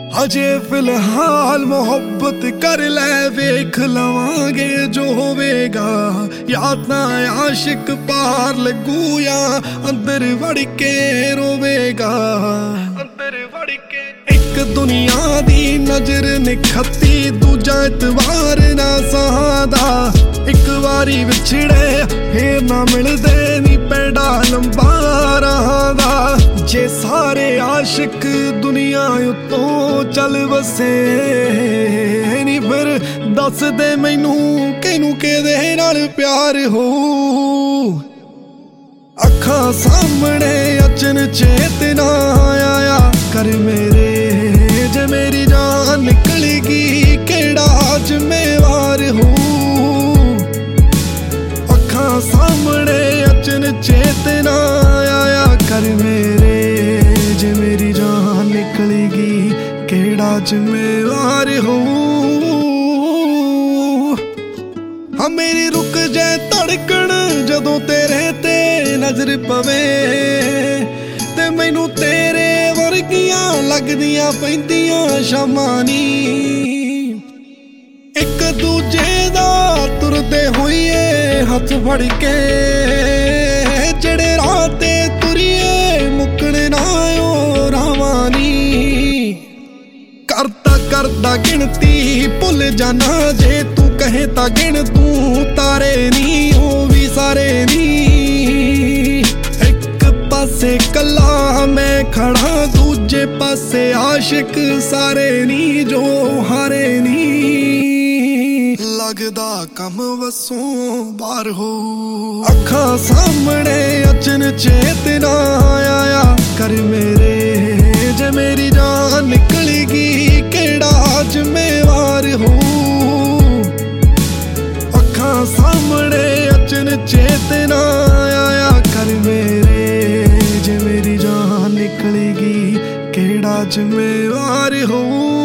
हजे फिलहाल मोहब्बत कर ले, वेख लवांगे जो होवेगा। या तां आशिक पार लगू या अंदर वड़ के रोवेगा। अंदर वड़ के एक दुनिया दी नजर निखती, दूजा इतवार ना सहादा। एक वारी विछड़े फिर ना मिलदे नी पैड़ा लंबा रहादा। जे सारे आशिक दुनिया उत्तों चल बसे नी, फिर दस दे मैनू किनू किहदे नाल प्यार हो। अखां सामने अचन चेतना आया कर मेरे, जे मेरी जान निकलगी केड़ा जिम्मेवार हो। अखां सामने अचन चेतना आया कर मेरे, जे मेरी जान निकलगी केड़ा जिम्मेवार हो। हाँ मेरी रुक जाए धड़कन जदों तेरे ते नजर पवे, ते मैनू तेरे वर्गियां लगदियां पैंदियां शामां नी। एक दूजे दा तुरदे होइए हथ फड़ के, जेड़े राह ते तुरिए मुकण ना ओ रावां नी। करता करता गिनती भुल जाना, जे तू कहे ता गिन तू तारे नी हो भी सारे नी। एक पासे कला मैं खड़ा, दूजे पासे आशिक सारे नी जो हारे नी। लगदा कम वसों बार हो। अखां सामने अचन चेतना आया कर मेरे, जे मेरी जान निकलगी केड़ा जिम्मेवार हो। अखां सामने अचन चेतना आया कर मेरे, जे मेरी जान निकलगी केड़ा जिम्मेवार हो।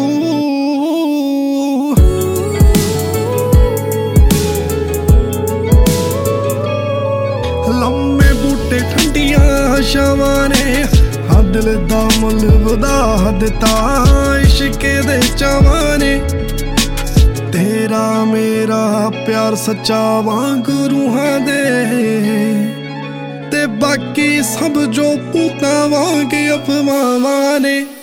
लम्मे बूटे ठंडियां छावां ने, दिल दा मुल वधा दिता इश्के दे चावां ने। तेरा मेरा प्यार सच्चा वांग रूहां दे, ते बाकी सब जो पूतां वांग अफवाहां ने।